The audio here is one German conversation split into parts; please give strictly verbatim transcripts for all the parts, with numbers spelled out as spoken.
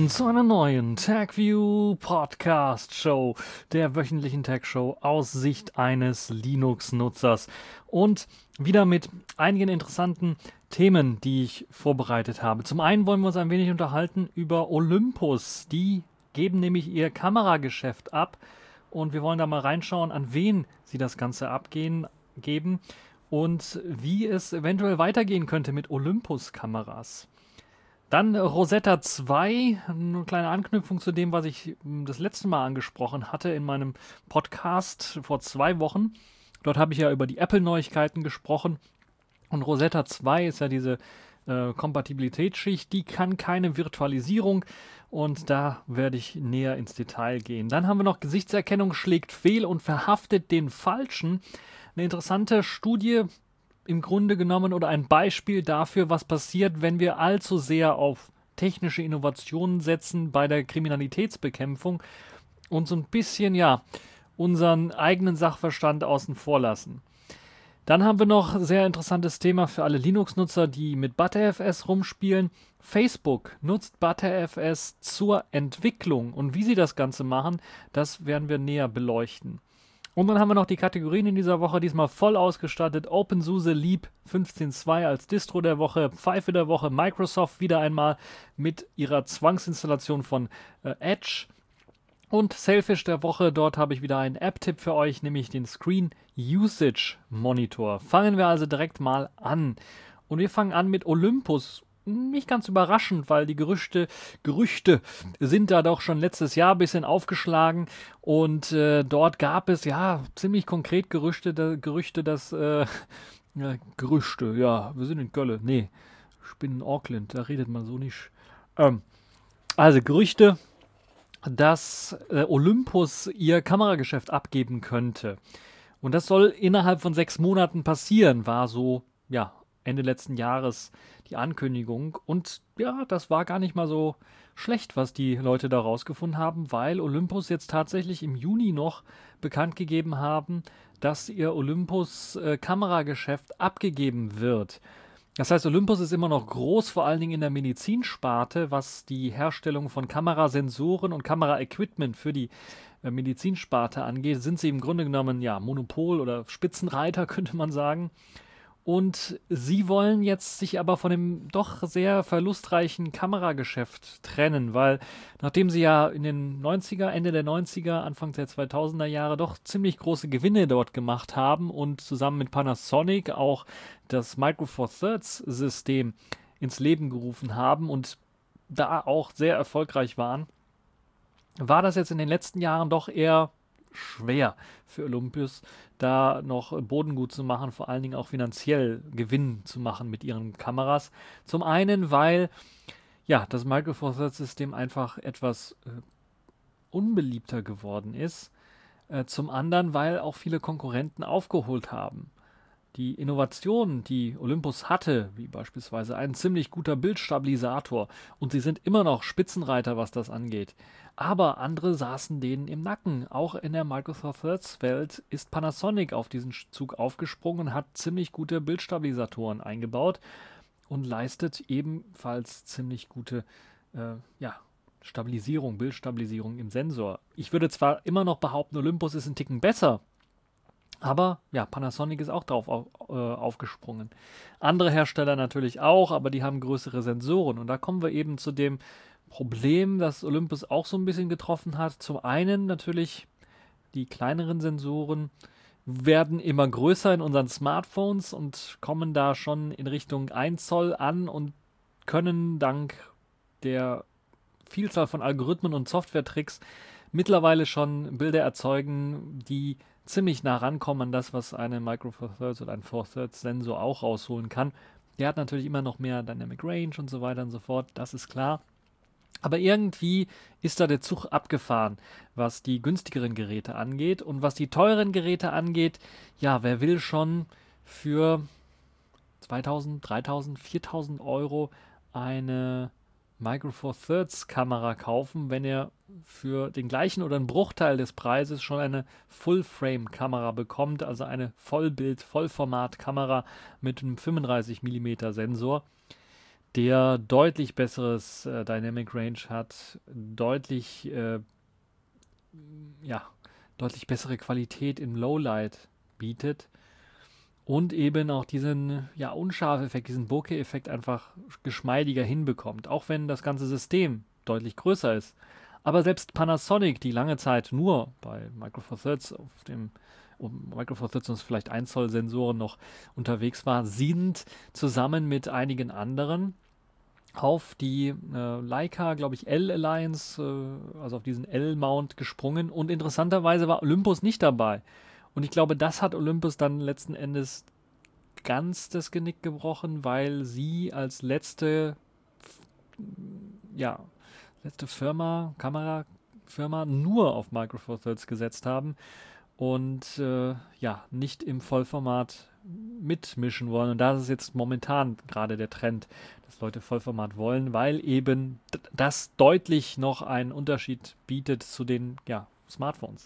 willkommen zu einer neuen TechView Podcast Show, der wöchentlichen Tech-Show aus Sicht eines Linux-Nutzers. Und wieder mit einigen interessanten Themen, die ich vorbereitet habe. Zum einen wollen wir uns ein wenig unterhalten über Olympus. Die geben nämlich ihr Kamerageschäft ab und wir wollen da mal reinschauen, an wen sie das Ganze abgehen, geben und wie es eventuell weitergehen könnte mit Olympus-Kameras. Dann Rosetta zwei, eine kleine Anknüpfung zu dem, was ich das letzte Mal angesprochen hatte in meinem Podcast vor zwei Wochen. Dort habe ich ja über die Apple-Neuigkeiten gesprochen. Und Rosetta zwei ist ja diese äh, Kompatibilitätsschicht, die kann keine Virtualisierung. Und da werde ich näher ins Detail gehen. Dann haben wir noch Gesichtserkennung schlägt fehl und verhaftet den Falschen. Eine interessante Studie im Grunde genommen oder ein Beispiel dafür, was passiert, wenn wir allzu sehr auf technische Innovationen setzen bei der Kriminalitätsbekämpfung und so ein bisschen, ja, unseren eigenen Sachverstand außen vor lassen. Dann haben wir noch ein sehr interessantes Thema für alle Linux-Nutzer, die mit ButterFS rumspielen. Facebook nutzt ButterFS zur Entwicklung und wie sie das Ganze machen, das werden wir näher beleuchten. Und dann haben wir noch die Kategorien in dieser Woche, diesmal voll ausgestattet. OpenSUSE Leap fünfzehn Punkt zwei als Distro der Woche, Pfeife der Woche, Microsoft wieder einmal mit ihrer Zwangsinstallation von äh, Edge. Und Selfish der Woche, dort habe ich wieder einen App-Tipp für euch, nämlich den Screen Usage Monitor. Fangen wir also direkt mal an. Und wir fangen an mit Olympus. Nicht ganz überraschend, weil die Gerüchte, Gerüchte sind da doch schon letztes Jahr ein bisschen aufgeschlagen und äh, dort gab es ja ziemlich konkret Gerüchte, da, Gerüchte, dass, äh, ja, Gerüchte, ja, wir sind in Köln, nee, ich bin in Auckland, da redet man so nicht. Ähm, also Gerüchte, dass äh, Olympus ihr Kamerageschäft abgeben könnte. Und das soll innerhalb von sechs Monaten passieren, war so, ja, Ende letzten Jahres die Ankündigung. Und ja, das war gar nicht mal so schlecht, was die Leute da rausgefunden haben, weil Olympus jetzt tatsächlich im Juni noch bekannt gegeben haben, dass ihr Olympus-Kamerageschäft abgegeben wird. Das heißt, Olympus ist immer noch groß, vor allen Dingen in der Medizinsparte, was die Herstellung von Kamerasensoren und Kameraequipment für die äh, Medizinsparte angeht, sind sie im Grunde genommen ja Monopol oder Spitzenreiter, könnte man sagen. Und sie wollen jetzt sich aber von dem doch sehr verlustreichen Kamerageschäft trennen, weil nachdem sie ja in den neunziger, Ende der neunziger, Anfang der zweitausender Jahre doch ziemlich große Gewinne dort gemacht haben und zusammen mit Panasonic auch das Micro Four Thirds System ins Leben gerufen haben und da auch sehr erfolgreich waren, war das jetzt in den letzten Jahren doch eher schwer für Olympus, da noch Boden gut zu machen, vor allen Dingen auch finanziell Gewinn zu machen mit ihren Kameras. Zum einen, weil ja, das Micro Four Thirds System einfach etwas äh, unbeliebter geworden ist. Äh, zum anderen, weil auch viele Konkurrenten aufgeholt haben. Die Innovationen, die Olympus hatte, wie beispielsweise ein ziemlich guter Bildstabilisator, und sie sind immer noch Spitzenreiter, was das angeht. Aber andere saßen denen im Nacken. Auch in der Micro Four Thirds Welt ist Panasonic auf diesen Zug aufgesprungen und hat ziemlich gute Bildstabilisatoren eingebaut und leistet ebenfalls ziemlich gute äh, ja, Stabilisierung, Bildstabilisierung im Sensor. Ich würde zwar immer noch behaupten, Olympus ist ein Ticken besser, aber ja, Panasonic ist auch drauf auf, äh, aufgesprungen. Andere Hersteller natürlich auch, aber die haben größere Sensoren. Und da kommen wir eben zu dem Problem, das Olympus auch so ein bisschen getroffen hat. Zum einen natürlich, die kleineren Sensoren werden immer größer in unseren Smartphones und kommen da schon in Richtung ein Zoll an und können dank der Vielzahl von Algorithmen und Software-Tricks mittlerweile schon Bilder erzeugen, die ziemlich nah rankommen an das, was eine Micro Four Thirds oder ein Four Thirds Sensor auch rausholen kann. Der hat natürlich immer noch mehr Dynamic Range und so weiter und so fort, das ist klar. Aber irgendwie ist da der Zug abgefahren, was die günstigeren Geräte angeht. Und was die teuren Geräte angeht, ja, wer will schon für zweitausend, dreitausend, viertausend Euro eine Micro Four Thirds Kamera kaufen, wenn er für den gleichen oder einen Bruchteil des Preises schon eine Full-Frame-Kamera bekommt, also eine Vollbild-, Vollformat-Kamera mit einem fünfunddreißig Millimeter Sensor. der deutlich besseres äh, Dynamic Range hat, deutlich, äh, ja, deutlich bessere Qualität im Lowlight bietet und eben auch diesen, ja, Unscharf-Effekt, diesen Bokeh-Effekt einfach geschmeidiger hinbekommt, auch wenn das ganze System deutlich größer ist. Aber selbst Panasonic, die lange Zeit nur bei Micro Four Thirds auf dem um Micro Four Thirds und vielleicht ein Zoll Sensoren noch unterwegs war, sind zusammen mit einigen anderen auf die äh, Leica, glaube ich, L-Alliance, äh, also auf diesen L-Mount gesprungen. Und interessanterweise war Olympus nicht dabei. Und ich glaube, das hat Olympus dann letzten Endes ganz das Genick gebrochen, weil sie als letzte, ja, letzte Firma, Kamerafirma nur auf Micro Four Thirds gesetzt haben und äh, ja, nicht im Vollformat mitmischen wollen. Und da ist jetzt momentan gerade der Trend, dass Leute Vollformat wollen, weil eben d- das deutlich noch einen Unterschied bietet zu den, ja, Smartphones.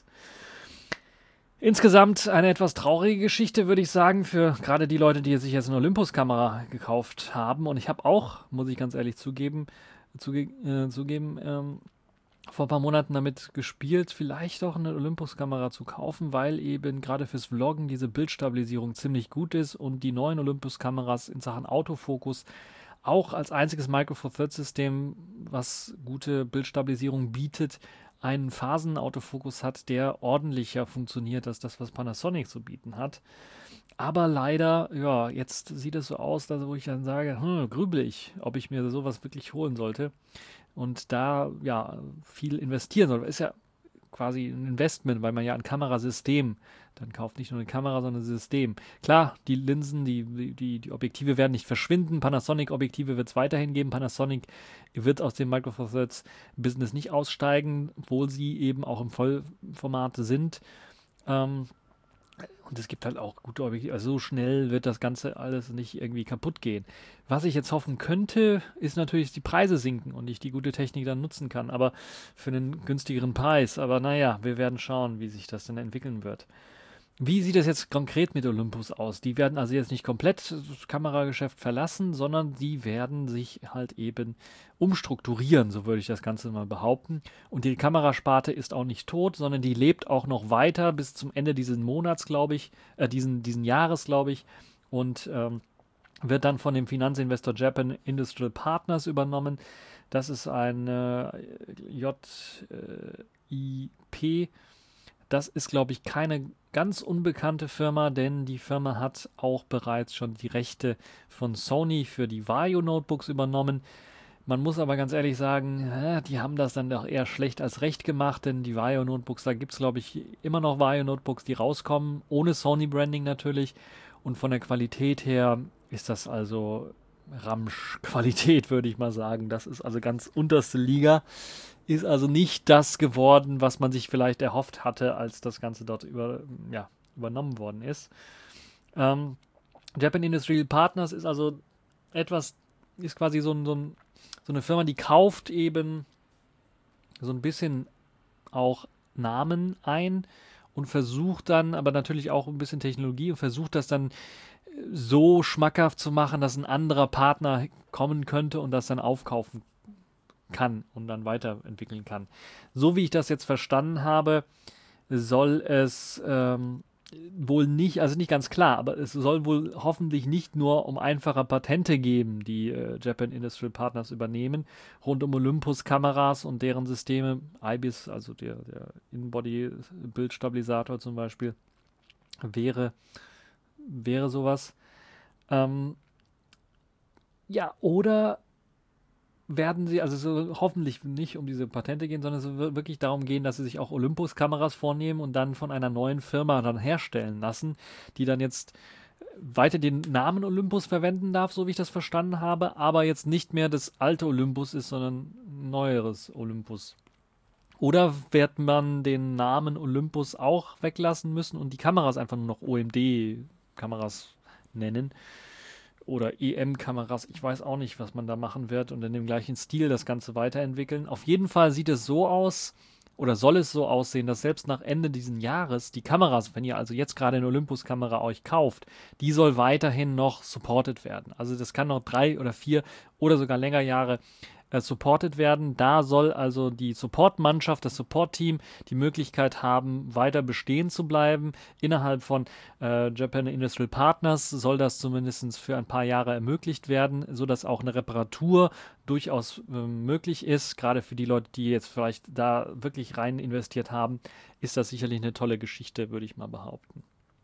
Insgesamt eine etwas traurige Geschichte, würde ich sagen, für gerade die Leute, die sich jetzt eine Olympus-Kamera gekauft haben. Und ich habe auch, muss ich ganz ehrlich zugeben, zuge äh, zugeben, ähm, vor ein paar Monaten damit gespielt, vielleicht auch eine Olympus-Kamera zu kaufen, weil eben gerade fürs Vloggen diese Bildstabilisierung ziemlich gut ist und die neuen Olympus-Kameras in Sachen Autofokus auch als einziges Micro Four Thirds System, was gute Bildstabilisierung bietet, einen Phasenautofokus hat, der ordentlicher funktioniert als das, was Panasonic zu bieten hat. Aber leider, ja, jetzt sieht es so aus, dass, wo ich dann sage, hm, grübel ich, ob ich mir sowas wirklich holen sollte und da ja viel investieren soll. Ist ja quasi ein Investment, weil man ja ein Kamerasystem dann kauft, nicht nur eine Kamera, sondern ein System. Klar, die Linsen, die, die, die Objektive werden nicht verschwinden. Panasonic-Objektive wird es weiterhin geben. Panasonic wird aus dem Micro Four Thirds Business nicht aussteigen, obwohl sie eben auch im Vollformat sind. Ähm, und es gibt halt auch gute Objektive. Also so schnell wird das Ganze alles nicht irgendwie kaputt gehen. Was ich jetzt hoffen könnte, ist natürlich, dass die Preise sinken und ich die gute Technik dann nutzen kann. Aber für einen günstigeren Preis. Aber naja, wir werden schauen, wie sich das dann entwickeln wird. Wie sieht es jetzt konkret mit Olympus aus? Die werden also jetzt nicht komplett das Kamerageschäft verlassen, sondern die werden sich halt eben umstrukturieren, so würde ich das Ganze mal behaupten. Und die Kamerasparte ist auch nicht tot, sondern die lebt auch noch weiter bis zum Ende dieses Monats, glaube ich, äh, diesen, diesen Jahres, glaube ich. Und ähm, wird dann von dem Finanzinvestor Japan Industrial Partners übernommen. Das ist ein äh, J I P. Das ist, glaube ich, keine ganz unbekannte Firma, denn die Firma hat auch bereits schon die Rechte von Sony für die Vario Notebooks übernommen. Man muss aber ganz ehrlich sagen, die haben das dann doch eher schlecht als recht gemacht, denn die Vario Notebooks, da gibt es, glaube ich, immer noch Vario Notebooks, die rauskommen, ohne Sony Branding natürlich. Und von der Qualität her ist das also Ramsch-Qualität, würde ich mal sagen. Das ist also ganz unterste Liga. Ist also nicht das geworden, was man sich vielleicht erhofft hatte, als das Ganze dort über, ja, übernommen worden ist. Ähm, Japan Industrial Partners ist also etwas, ist quasi so, ein, so, ein, so eine Firma, die kauft eben so ein bisschen auch Namen ein und versucht dann, aber natürlich auch ein bisschen Technologie und versucht das dann so schmackhaft zu machen, dass ein anderer Partner kommen könnte und das dann aufkaufen kann und dann weiterentwickeln kann. So wie ich das jetzt verstanden habe, soll es ähm, wohl nicht, also nicht ganz klar, aber es soll wohl hoffentlich nicht nur um einfache Patente geben, die äh, Japan Industrial Partners übernehmen, rund um Olympus-Kameras und deren Systeme, I B I S, also der, der In-Body-Bildstabilisator zum Beispiel, wäre, wäre sowas. Ähm, ja, oder werden sie, also es soll hoffentlich nicht um diese Patente gehen, sondern es soll wirklich darum gehen, dass sie sich auch Olympus-Kameras vornehmen und dann von einer neuen Firma dann herstellen lassen, die dann jetzt weiter den Namen Olympus verwenden darf, so wie ich das verstanden habe, aber jetzt nicht mehr das alte Olympus ist, sondern ein neueres Olympus. Oder wird man den Namen Olympus auch weglassen müssen und die Kameras einfach nur noch O M D-Kameras nennen? Oder E M-Kameras, ich weiß auch nicht, was man da machen wird und in dem gleichen Stil das Ganze weiterentwickeln. Auf jeden Fall sieht es so aus, oder soll es so aussehen, dass selbst nach Ende dieses Jahres die Kameras, wenn ihr also jetzt gerade eine Olympus-Kamera euch kauft, die soll weiterhin noch supported werden. Also das kann noch drei oder vier oder sogar länger Jahre äh, supported werden. Da soll also die Support-Mannschaft, das Support-Team die Möglichkeit haben, weiter bestehen zu bleiben. Innerhalb von äh, Japan Industrial Partners soll das zumindest für ein paar Jahre ermöglicht werden, sodass auch eine Reparatur durchaus äh, möglich ist. Gerade für die Leute, die jetzt vielleicht da wirklich rein investiert haben, ist das sicherlich eine tolle Geschichte, würde ich mal behaupten.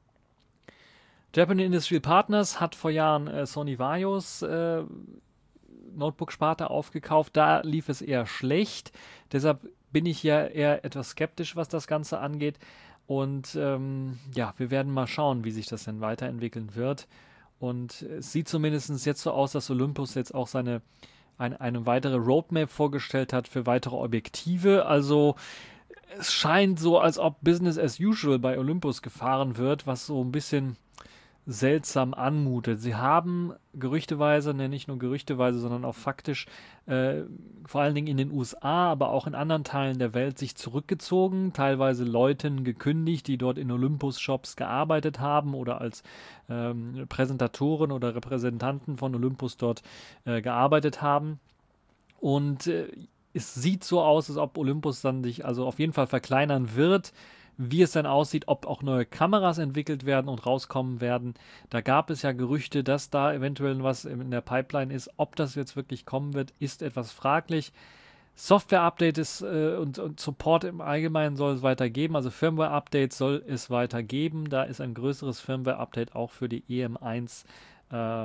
Japan Industrial Partners hat vor Jahren äh, Sony Vaios äh, Notebook-Sparte aufgekauft. Da lief es eher schlecht. Deshalb bin ich ja eher etwas skeptisch, was das Ganze angeht. Und ähm, ja, wir werden mal schauen, wie sich das denn weiterentwickeln wird. Und es sieht zumindest jetzt so aus, dass Olympus jetzt auch seine ein, eine weitere Roadmap vorgestellt hat für weitere Objektive. Also es scheint so, als ob Business as usual bei Olympus gefahren wird, was so ein bisschen seltsam anmutet. Sie haben gerüchteweise, ne, nicht nur gerüchteweise, sondern auch faktisch, äh, vor allen Dingen in den U S A, aber auch in anderen Teilen der Welt sich zurückgezogen, teilweise Leuten gekündigt, die dort in Olympus-Shops gearbeitet haben oder als ähm, Präsentatoren oder Repräsentanten von Olympus dort äh, gearbeitet haben. Und äh, es sieht so aus, als ob Olympus dann sich also auf jeden Fall verkleinern wird. Wie es dann aussieht, ob auch neue Kameras entwickelt werden und rauskommen werden. Da gab es ja Gerüchte, dass da eventuell was in der Pipeline ist. Ob das jetzt wirklich kommen wird, ist etwas fraglich. Software-Updates äh, und, und Support im Allgemeinen soll es weitergeben. Also Firmware-Updates soll es weitergeben. Da ist ein größeres Firmware-Update auch für die E M eins äh,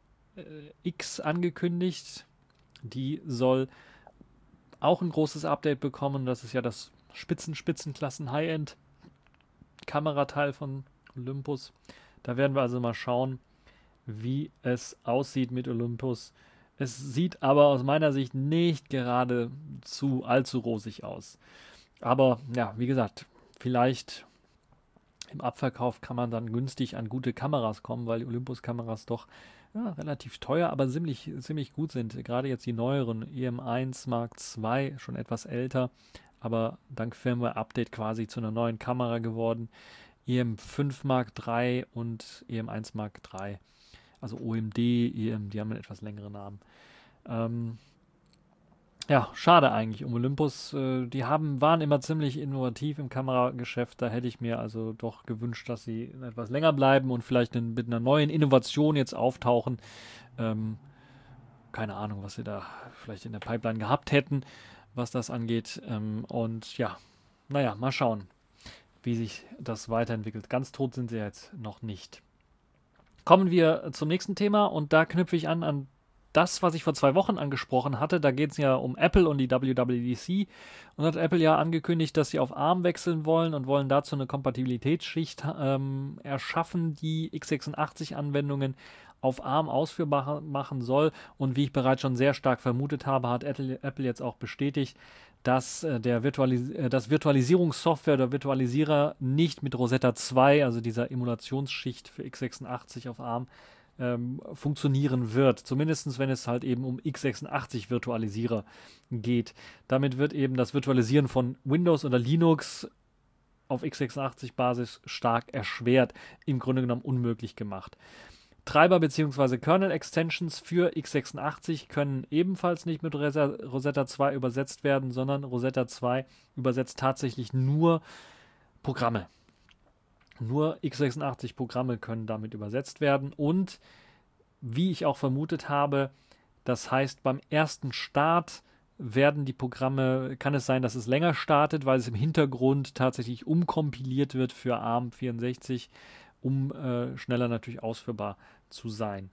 X angekündigt. Die soll auch ein großes Update bekommen. Das ist ja das Spitzen, Spitzenklassen, High-End Kamerateil von Olympus. Da werden wir also mal schauen, wie es aussieht mit Olympus. Es sieht aber aus meiner Sicht nicht gerade zu allzu rosig aus. Aber ja, wie gesagt, vielleicht im Abverkauf kann man dann günstig an gute Kameras kommen, weil die Olympus-Kameras doch ja, relativ teuer, aber ziemlich, ziemlich gut sind. Gerade jetzt die neueren E M eins Mark zwei, schon etwas älter, aber dank Firmware-Update quasi zu einer neuen Kamera geworden. E M fünf Mark drei und E M eins Mark drei. Also O M D, E M, die haben einen etwas längeren Namen. Ähm, ja, schade eigentlich um Olympus. Äh, die haben, waren immer ziemlich innovativ im Kamerageschäft. Da hätte ich mir also doch gewünscht, dass sie etwas länger bleiben und vielleicht in, mit einer neuen Innovation jetzt auftauchen. Ähm, keine Ahnung, was sie da vielleicht in der Pipeline gehabt hätten, was das angeht. Ähm, und ja, naja, mal schauen, wie sich das weiterentwickelt. Ganz tot sind sie jetzt noch nicht. Kommen wir zum nächsten Thema und da knüpfe ich an an das, was ich vor zwei Wochen angesprochen hatte. Da geht es ja um Apple und die W W D C. Und hat Apple ja angekündigt, dass sie auf ARM wechseln wollen und wollen dazu eine Kompatibilitätsschicht ähm, erschaffen, die x sechsundachtzig-Anwendungen auf ARM ausführbar machen soll. Und wie ich bereits schon sehr stark vermutet habe, hat Apple, Apple jetzt auch bestätigt, dass äh, der Virtualis äh, das Virtualisierungssoftware oder Virtualisierer nicht mit Rosetta zwei, also dieser Emulationsschicht für x sechsundachtzig auf ARM, ähm, funktionieren wird. Zumindest wenn es halt eben um x sechsundachtzig Virtualisierer geht. Damit wird eben das Virtualisieren von Windows oder Linux auf x sechsundachtzig Basis stark erschwert, im Grunde genommen unmöglich gemacht. Treiber bzw. Kernel-Extensions für x sechsundachtzig können ebenfalls nicht mit Rosetta zwei übersetzt werden, sondern Rosetta zwei übersetzt tatsächlich nur Programme. Nur x sechsundachtzig-Programme können damit übersetzt werden und wie ich auch vermutet habe, das heißt, beim ersten Start werden die Programme, kann es sein, dass es länger startet, weil es im Hintergrund tatsächlich umkompiliert wird für ARM vierundsechzig, um äh, schneller natürlich ausführbar zu sein.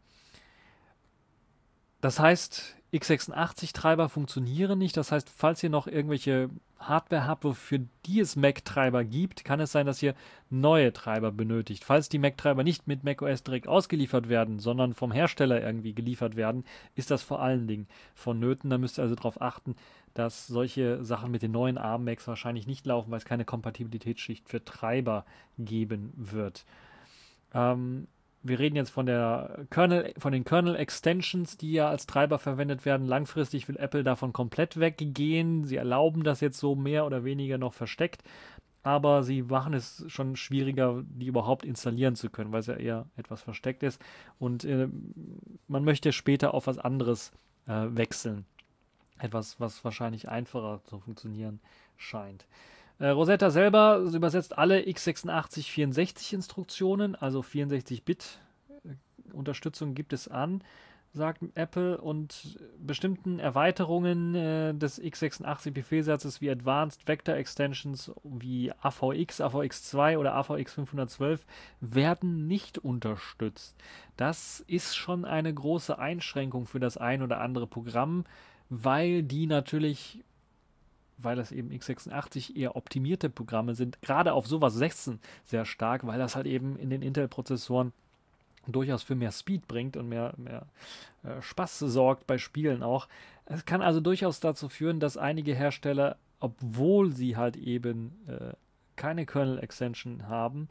Das heißt, x sechsundachtzig-Treiber funktionieren nicht. Das heißt, falls ihr noch irgendwelche Hardware habt, wofür die es Mac-Treiber gibt, kann es sein, dass ihr neue Treiber benötigt. Falls die Mac-Treiber nicht mit macOS direkt ausgeliefert werden, sondern vom Hersteller irgendwie geliefert werden, ist das vor allen Dingen vonnöten. Da müsst ihr also darauf achten, dass solche Sachen mit den neuen ARM-Macs wahrscheinlich nicht laufen, weil es keine Kompatibilitätsschicht für Treiber geben wird. Ähm, wir reden jetzt von der Kernel, von den Kernel-Extensions, die ja als Treiber verwendet werden. Langfristig will Apple davon komplett weggehen. Sie erlauben das jetzt so mehr oder weniger noch versteckt, aber sie machen es schon schwieriger, die überhaupt installieren zu können, weil es ja eher etwas versteckt ist. Und äh, man möchte später auf was anderes äh, wechseln. Etwas, was wahrscheinlich einfacher zu funktionieren scheint. Äh, Rosetta selber übersetzt alle x sechsundachtzig vierundsechzig Instruktionen, also vierundsechzig Bit Unterstützung gibt es an, sagt Apple, und bestimmten Erweiterungen äh, des x sechsundachtzig Befehlssatzes wie Advanced Vector Extensions wie A V X, A V X zwei oder A V X fünfhundertzwölf werden nicht unterstützt. Das ist schon eine große Einschränkung für das ein oder andere Programm, weil die natürlich, weil das eben x sechsundachtzig eher optimierte Programme sind, gerade auf sowas sechzehn sehr stark, weil das halt eben in den Intel-Prozessoren durchaus für mehr Speed bringt und mehr, mehr äh, Spaß sorgt bei Spielen auch. Es kann also durchaus dazu führen, dass einige Hersteller, obwohl sie halt eben äh, keine Kernel-Extension haben,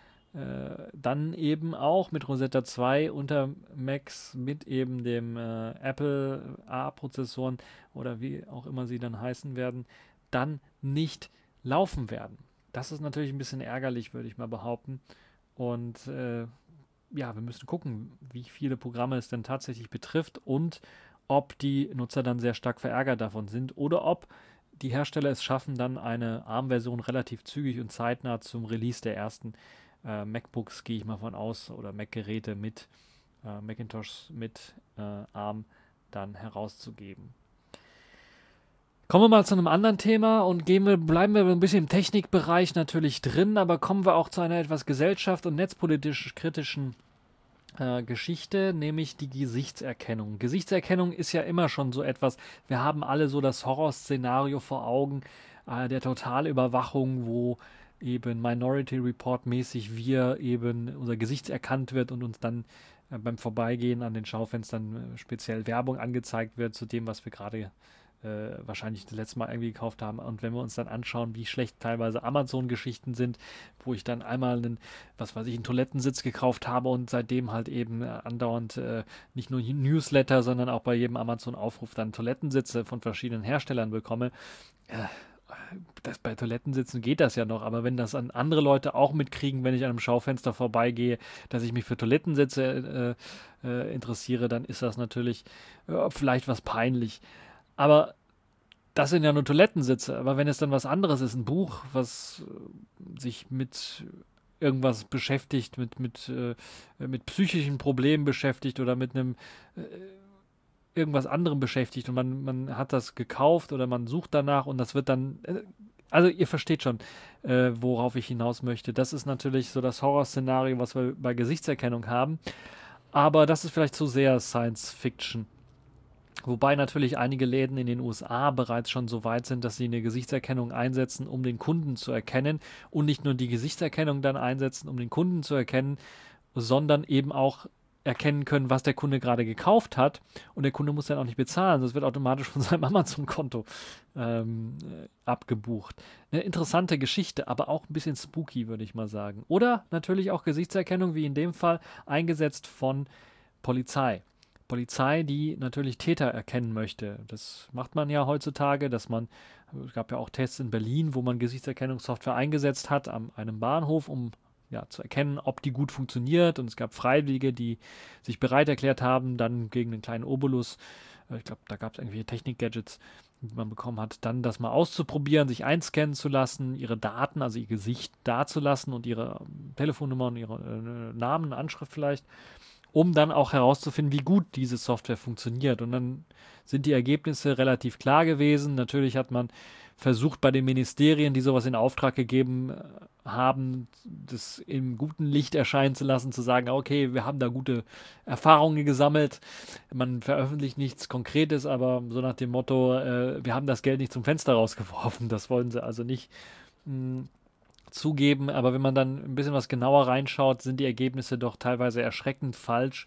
äh, dann eben auch mit Rosetta zwei unter Macs mit eben dem äh, Apple A-Prozessoren oder wie auch immer sie dann heißen werden, dann nicht laufen werden. Das ist natürlich ein bisschen ärgerlich, würde ich mal behaupten. Und äh, ja, wir müssen gucken, wie viele Programme es denn tatsächlich betrifft und ob die Nutzer dann sehr stark verärgert davon sind oder ob die Hersteller es schaffen, dann eine ARM-Version relativ zügig und zeitnah zum Release der ersten äh, MacBooks, gehe ich mal von aus, oder Mac-Geräte mit äh, Macintosh mit äh, ARM dann herauszugeben. Kommen wir mal zu einem anderen Thema und gehen wir, bleiben wir ein bisschen im Technikbereich natürlich drin, aber kommen wir auch zu einer etwas gesellschaft- und netzpolitisch kritischen äh, Geschichte, nämlich die Gesichtserkennung. Gesichtserkennung ist ja immer schon so etwas, wir haben alle so das Horrorszenario vor Augen, äh, der Totalüberwachung, wo eben Minority Report mäßig wir eben unser Gesicht erkannt wird und uns dann äh, beim Vorbeigehen an den Schaufenstern äh, speziell Werbung angezeigt wird zu dem, was wir gerade äh, wahrscheinlich das letzte Mal irgendwie gekauft haben. Und wenn wir uns dann anschauen, wie schlecht teilweise Amazon-Geschichten sind, wo ich dann einmal einen, was weiß ich, einen Toilettensitz gekauft habe und seitdem halt eben äh, andauernd äh, nicht nur Newsletter, sondern auch bei jedem Amazon-Aufruf dann Toilettensitze von verschiedenen Herstellern bekomme. Äh, das bei Toilettensitzen geht das ja noch, aber wenn das an andere Leute auch mitkriegen, wenn ich an einem Schaufenster vorbeigehe, dass ich mich für Toilettensitze äh, äh, interessiere, dann ist das natürlich äh, vielleicht was peinlich. Aber das sind ja nur Toilettensitze. Aber wenn es dann was anderes ist, ein Buch, was äh, sich mit irgendwas beschäftigt, mit, mit, äh, mit psychischen Problemen beschäftigt oder mit einem äh, irgendwas anderem beschäftigt und man, man hat das gekauft oder man sucht danach und das wird dann, äh, also ihr versteht schon, äh, worauf ich hinaus möchte. Das ist natürlich so das Horrorszenario, was wir bei Gesichtserkennung haben. Aber das ist vielleicht zu sehr Science Fiction. Wobei natürlich einige Läden in den U S A bereits schon so weit sind, dass sie eine Gesichtserkennung einsetzen, um den Kunden zu erkennen und nicht nur die Gesichtserkennung dann einsetzen, um den Kunden zu erkennen, sondern eben auch erkennen können, was der Kunde gerade gekauft hat und der Kunde muss dann auch nicht bezahlen, das wird automatisch von seinem Amazon-Konto ähm, äh, abgebucht. Eine interessante Geschichte, aber auch ein bisschen spooky, würde ich mal sagen. Oder natürlich auch Gesichtserkennung, wie in dem Fall, eingesetzt von Polizei. Polizei, die natürlich Täter erkennen möchte. Das macht man ja heutzutage, dass man, es gab ja auch Tests in Berlin, wo man Gesichtserkennungssoftware eingesetzt hat an einem Bahnhof, um ja, zu erkennen, ob die gut funktioniert. Und es gab Freiwillige, die sich bereit erklärt haben, dann gegen einen kleinen Obolus, äh, ich glaube, da gab es irgendwelche Technik-Gadgets, die man bekommen hat, dann das mal auszuprobieren, sich einscannen zu lassen, ihre Daten, also ihr Gesicht dazulassen und ihre Telefonnummer und ihre äh, Namen, Anschrift vielleicht, um dann auch herauszufinden, wie gut diese Software funktioniert. Und dann sind die Ergebnisse relativ klar gewesen. Natürlich hat man versucht, bei den Ministerien, die sowas in Auftrag gegeben haben, das im guten Licht erscheinen zu lassen, zu sagen, okay, wir haben da gute Erfahrungen gesammelt. Man veröffentlicht nichts Konkretes, aber so nach dem Motto, äh, wir haben das Geld nicht zum Fenster rausgeworfen. Das wollen sie also nicht mh, zugeben, aber wenn man dann ein bisschen was genauer reinschaut, sind die Ergebnisse doch teilweise erschreckend falsch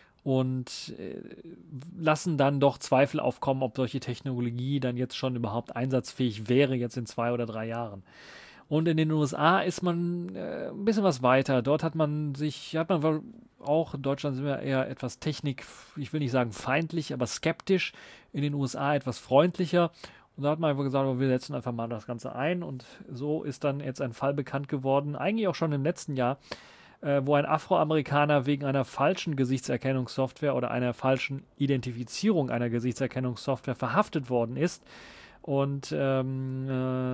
und äh, lassen dann doch Zweifel aufkommen, ob solche Technologie dann jetzt schon überhaupt einsatzfähig wäre, jetzt in zwei oder drei Jahren. Und in den U S A ist man äh, ein bisschen was weiter. Dort hat man sich, hat man wohl auch, in Deutschland sind wir eher etwas Technik, ich will nicht sagen feindlich, aber skeptisch. In den U S A etwas freundlicher. Und da hat man einfach gesagt, oh, wir setzen einfach mal das Ganze ein. Und so ist dann jetzt ein Fall bekannt geworden, eigentlich auch schon im letzten Jahr, äh, wo ein Afroamerikaner wegen einer falschen Gesichtserkennungssoftware oder einer falschen Identifizierung einer Gesichtserkennungssoftware verhaftet worden ist. Und ähm,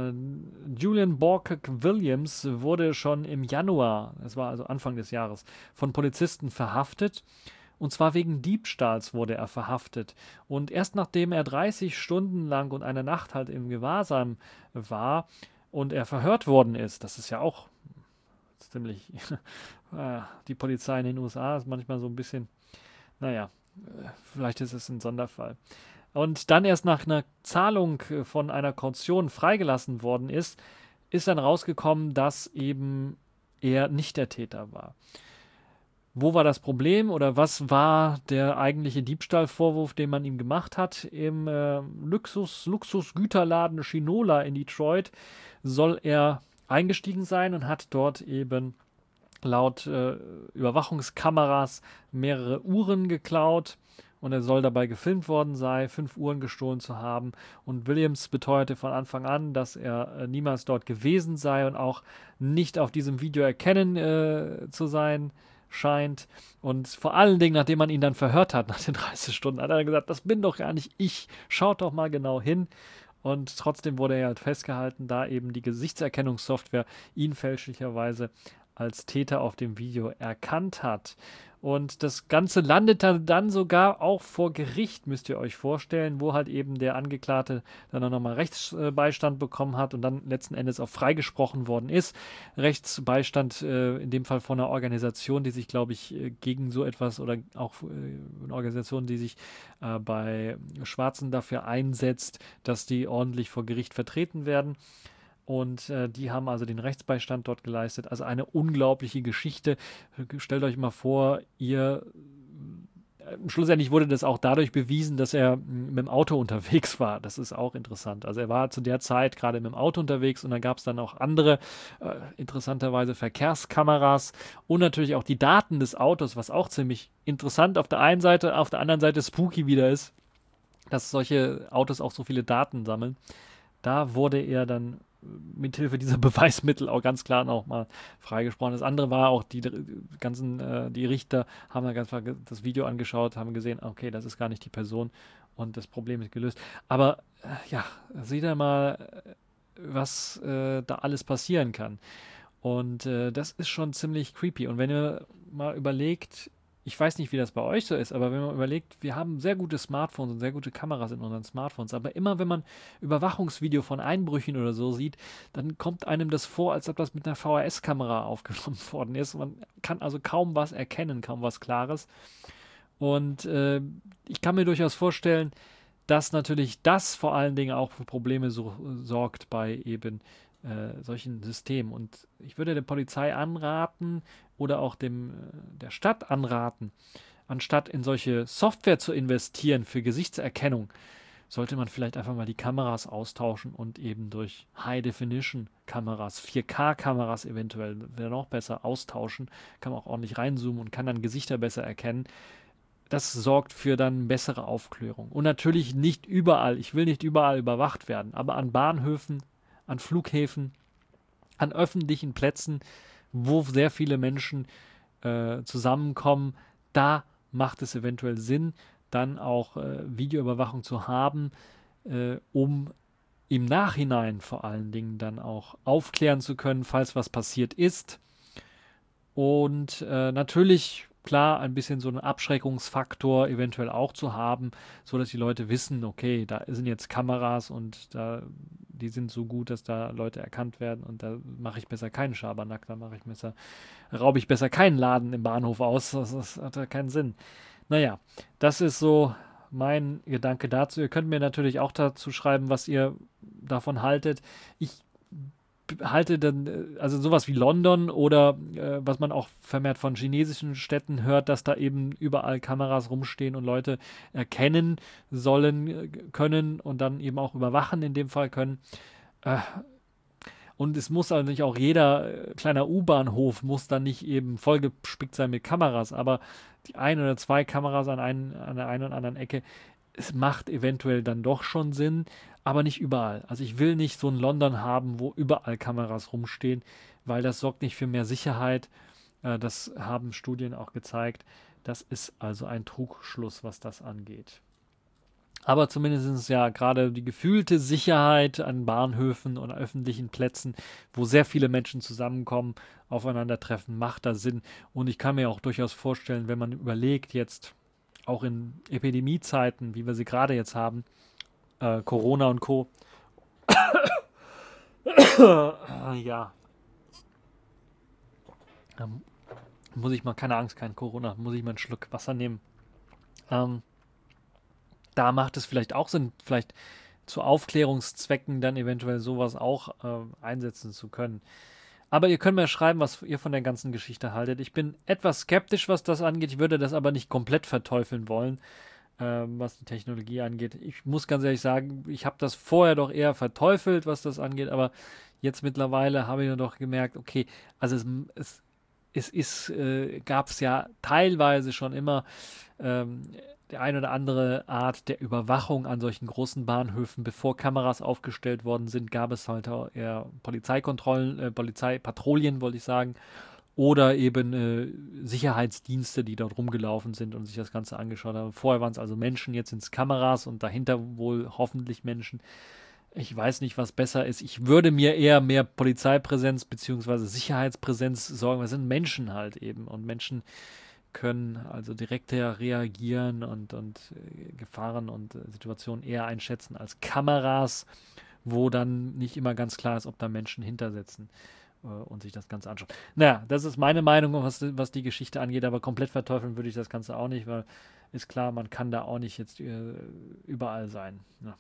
äh, Julian Borkek Williams wurde schon im Januar, das war also Anfang des Jahres, von Polizisten verhaftet. Und zwar wegen Diebstahls wurde er verhaftet. Und erst nachdem er dreißig Stunden lang und eine Nacht halt im Gewahrsam war und er verhört worden ist, das ist ja auch ziemlich, die Polizei in den U S A ist manchmal so ein bisschen, naja, vielleicht ist es ein Sonderfall. Und dann erst nach einer Zahlung von einer Kaution freigelassen worden ist, ist dann rausgekommen, dass eben er nicht der Täter war. Wo war das Problem oder was war der eigentliche Diebstahlvorwurf, den man ihm gemacht hat? Im äh, Luxus, Luxusgüterladen Shinola in Detroit soll er eingestiegen sein und hat dort eben laut äh, Überwachungskameras mehrere Uhren geklaut. Und er soll dabei gefilmt worden sein, fünf Uhren gestohlen zu haben. Und Williams beteuerte von Anfang an, dass er äh, niemals dort gewesen sei und auch nicht auf diesem Video erkennen äh, zu sein scheint. Und vor allen Dingen, nachdem man ihn dann verhört hat, nach den dreißig Stunden, hat er gesagt, das bin doch gar nicht ich, schaut doch mal genau hin. Und trotzdem wurde er halt festgehalten, da eben die Gesichtserkennungssoftware ihn fälschlicherweise als Täter auf dem Video erkannt hat. Und das Ganze landet dann sogar auch vor Gericht, müsst ihr euch vorstellen, wo halt eben der Angeklagte dann auch nochmal Rechtsbeistand bekommen hat und dann letzten Endes auch freigesprochen worden ist. Rechtsbeistand äh, in dem Fall von einer Organisation, die sich, glaube ich, gegen so etwas oder auch äh, eine Organisation, die sich äh, bei Schwarzen dafür einsetzt, dass die ordentlich vor Gericht vertreten werden. Und äh, die haben also den Rechtsbeistand dort geleistet. Also eine unglaubliche Geschichte. Stellt euch mal vor, ihr äh, schlussendlich wurde das auch dadurch bewiesen, dass er mit dem Auto unterwegs war. Das ist auch interessant. Also er war zu der Zeit gerade mit dem Auto unterwegs und dann gab es dann auch andere, äh, interessanterweise Verkehrskameras und natürlich auch die Daten des Autos, was auch ziemlich interessant auf der einen Seite, auf der anderen Seite spooky wieder ist, dass solche Autos auch so viele Daten sammeln. Da wurde er dann mithilfe dieser Beweismittel auch ganz klar noch mal freigesprochen. Das andere war auch, die, die ganzen, äh, die Richter haben dann ganz das Video angeschaut, haben gesehen, okay, das ist gar nicht die Person und das Problem ist gelöst. Aber äh, ja, seht ihr mal, was äh, da alles passieren kann. Und äh, das ist schon ziemlich creepy. Und wenn ihr mal überlegt, ich weiß nicht, wie das bei euch so ist, aber wenn man überlegt, wir haben sehr gute Smartphones und sehr gute Kameras in unseren Smartphones, aber immer wenn man Überwachungsvideo von Einbrüchen oder so sieht, dann kommt einem das vor, als ob das mit einer V H S-Kamera aufgenommen worden ist. Man kann also kaum was erkennen, kaum was Klares. Und äh, ich kann mir durchaus vorstellen, dass natürlich das vor allen Dingen auch für Probleme so, sorgt bei eben äh, solchen Systemen. Und ich würde der Polizei anraten oder auch dem, äh, der Stadt anraten, anstatt in solche Software zu investieren für Gesichtserkennung, sollte man vielleicht einfach mal die Kameras austauschen und eben durch High-Definition-Kameras, vier K-Kameras eventuell, wäre noch besser, austauschen. Kann man auch ordentlich reinzoomen und kann dann Gesichter besser erkennen. Das sorgt für dann bessere Aufklärung. Und natürlich nicht überall, ich will nicht überall überwacht werden, aber an Bahnhöfen, an Flughäfen, an öffentlichen Plätzen, wo sehr viele Menschen äh, zusammenkommen, da macht es eventuell Sinn, dann auch äh, Videoüberwachung zu haben, äh, um im Nachhinein vor allen Dingen dann auch aufklären zu können, falls was passiert ist. Und äh, natürlich, klar, ein bisschen so einen Abschreckungsfaktor eventuell auch zu haben, so dass die Leute wissen, okay, da sind jetzt Kameras und da, die sind so gut, dass da Leute erkannt werden und da mache ich besser keinen Schabernack, da mache ich besser, raube ich besser keinen Laden im Bahnhof aus, das, das hat ja keinen Sinn. Naja, das ist so mein Gedanke dazu. Ihr könnt mir natürlich auch dazu schreiben, was ihr davon haltet. Ich halte dann, also sowas wie London oder äh, was man auch vermehrt von chinesischen Städten hört, dass da eben überall Kameras rumstehen und Leute erkennen sollen, können und dann eben auch überwachen in dem Fall können. Äh, Und es muss also nicht auch jeder äh, kleiner U-Bahnhof muss dann nicht eben vollgespickt sein mit Kameras, aber die ein oder zwei Kameras an, einen, an der einen oder anderen Ecke, es macht eventuell dann doch schon Sinn, aber nicht überall. Also ich will nicht so ein London haben, wo überall Kameras rumstehen, weil das sorgt nicht für mehr Sicherheit. Äh, das haben Studien auch gezeigt. Das ist also ein Trugschluss, was das angeht. Aber zumindest ist es ja gerade die gefühlte Sicherheit an Bahnhöfen und öffentlichen Plätzen, wo sehr viele Menschen zusammenkommen, aufeinandertreffen, macht da Sinn. Und ich kann mir auch durchaus vorstellen, wenn man überlegt, jetzt auch in Epidemiezeiten, wie wir sie gerade jetzt haben, äh, Corona und Co. ja, ähm, muss ich mal, keine Angst, kein Corona, muss ich mal einen Schluck Wasser nehmen. Ähm, da macht es vielleicht auch Sinn, vielleicht zu Aufklärungszwecken dann eventuell sowas auch äh, einsetzen zu können. Aber ihr könnt mir schreiben, was ihr von der ganzen Geschichte haltet. Ich bin etwas skeptisch, was das angeht. Ich würde das aber nicht komplett verteufeln wollen, ähm, was die Technologie angeht. Ich muss ganz ehrlich sagen, ich habe das vorher doch eher verteufelt, was das angeht, aber jetzt mittlerweile habe ich nur doch gemerkt, okay, also es, es, es ist, äh, gab es ja teilweise schon immer ähm, die eine oder andere Art der Überwachung an solchen großen Bahnhöfen. Bevor Kameras aufgestellt worden sind, gab es halt auch eher Polizeikontrollen, äh, Polizeipatrouillen, wollte ich sagen, oder eben äh, Sicherheitsdienste, die dort rumgelaufen sind und sich das Ganze angeschaut haben. Vorher waren es also Menschen, jetzt sind es Kameras und dahinter wohl hoffentlich Menschen. Ich weiß nicht, was besser ist. Ich würde mir eher mehr Polizeipräsenz bzw. Sicherheitspräsenz sorgen. Das sind Menschen halt eben und Menschen können also direkter reagieren und, und äh, Gefahren und äh, Situationen eher einschätzen als Kameras, wo dann nicht immer ganz klar ist, ob da Menschen hintersetzen äh, und sich das Ganze anschauen. Naja, das ist meine Meinung, was, was die Geschichte angeht, aber komplett verteufeln würde ich das Ganze auch nicht, weil ist klar, man kann da auch nicht jetzt äh, überall sein. Ja.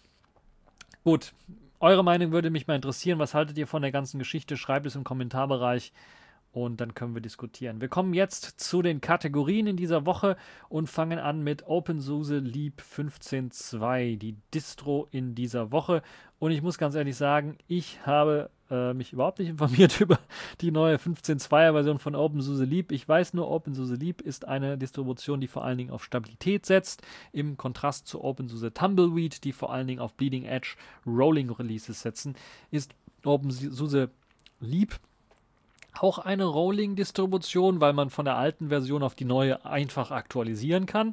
Gut, eure Meinung würde mich mal interessieren. Was haltet ihr von der ganzen Geschichte? Schreibt es im Kommentarbereich. Und dann können wir diskutieren. Wir kommen jetzt zu den Kategorien in dieser Woche und fangen an mit OpenSUSE Leap fünfzehn Punkt zwei, die Distro in dieser Woche. Und ich muss ganz ehrlich sagen, ich habe äh, mich überhaupt nicht informiert über die neue fünfzehn Punkt zweier Version von OpenSUSE Leap. Ich weiß nur, OpenSUSE Leap ist eine Distribution, die vor allen Dingen auf Stabilität setzt, im Kontrast zu OpenSUSE Tumbleweed, die vor allen Dingen auf Bleeding Edge Rolling Releases setzen. Ist OpenSUSE Leap auch eine Rolling-Distribution, weil man von der alten Version auf die neue einfach aktualisieren kann.